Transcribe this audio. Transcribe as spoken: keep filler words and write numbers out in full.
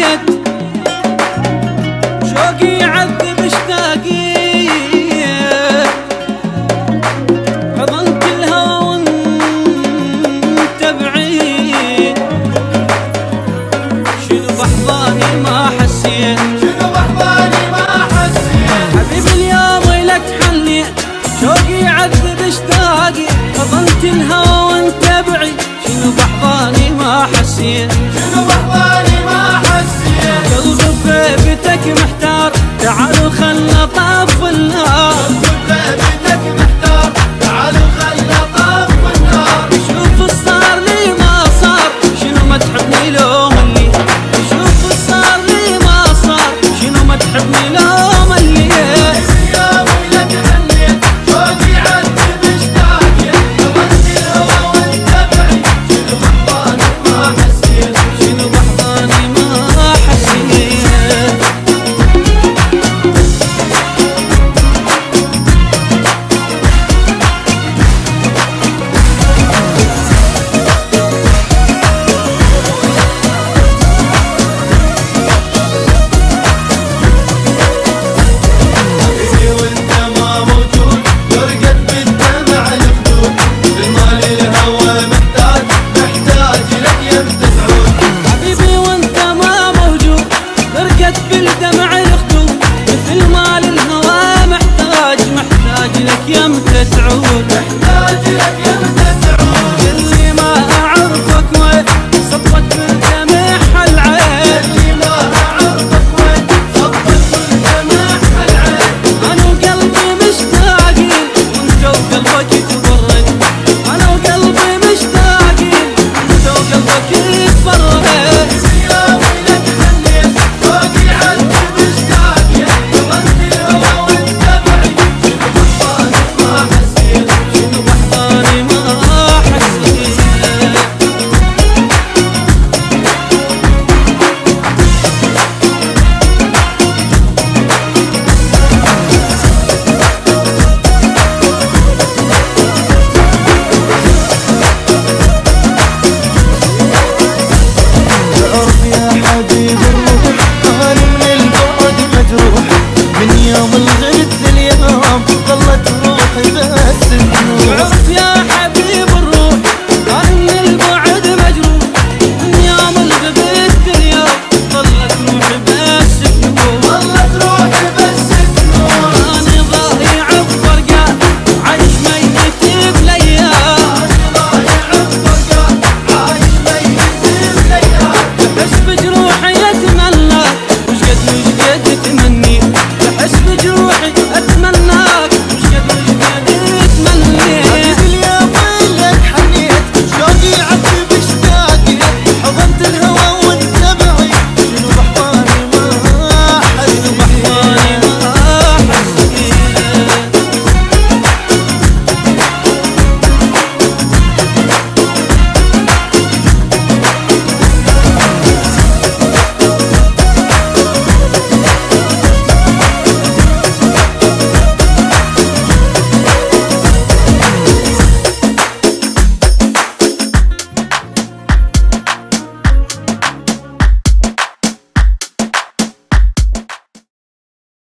حسيت شوقي يعذب اشتاقي حضنت الهوى وانت بعيد شنو بحضاني ما حسيت شنو بحضاني ما حسيت حبيبي اليوم لك حنيت شوقي يعذب اشتاقي حضنت الهوى وانت بعيد شنو بحضاني ما حسيت شنو بحضاني ما حسيت قلبي ببيتك محتار تعالوا خلنا طاف النار قلبي ببيتك محتار تعالوا خلنا طاف النار شوف الصار لي ما صار شنو ما تحبني لو ملي شوف الصار لي ما صار شنو ما تحبني لو ملي اليوم لك حنيت شوقي يعذب اشتاقي حضنت الهوى وانت بعيد شنو بحضاني ما حسيت شنو بحضاني ما حسيت حبيبي وانت ما موجود يرقد بالدمع الخدود بالمال الهوى محتاج محتاج لك يمتى تعود حبيبي وانت ما موجود برقت بالدمع الخدود مثل ما للهوى محتاج محتاج لك يمتى تعود محتاج لك يمتى تعود اللي ما اعرفك وين صبت بالدمع العين اللي ما اعرفك وين صبت بالدمع العين انا وقلبي مشتاقين وانت وقلبك يتبرد انا وقلبي مشتاقين وانت وقلبك يتبرد اليوم لك حنيت شوقي يعذب اشتاقي حضنت الهوى وانت بعيد شنو بحضاني ما حسيت شنو بحضاني ما حسيت تعرف يا حبيب الروح انا من البعد مجروح من يوم الغد لليوم ظلت روحي بس تنوح تعرف يا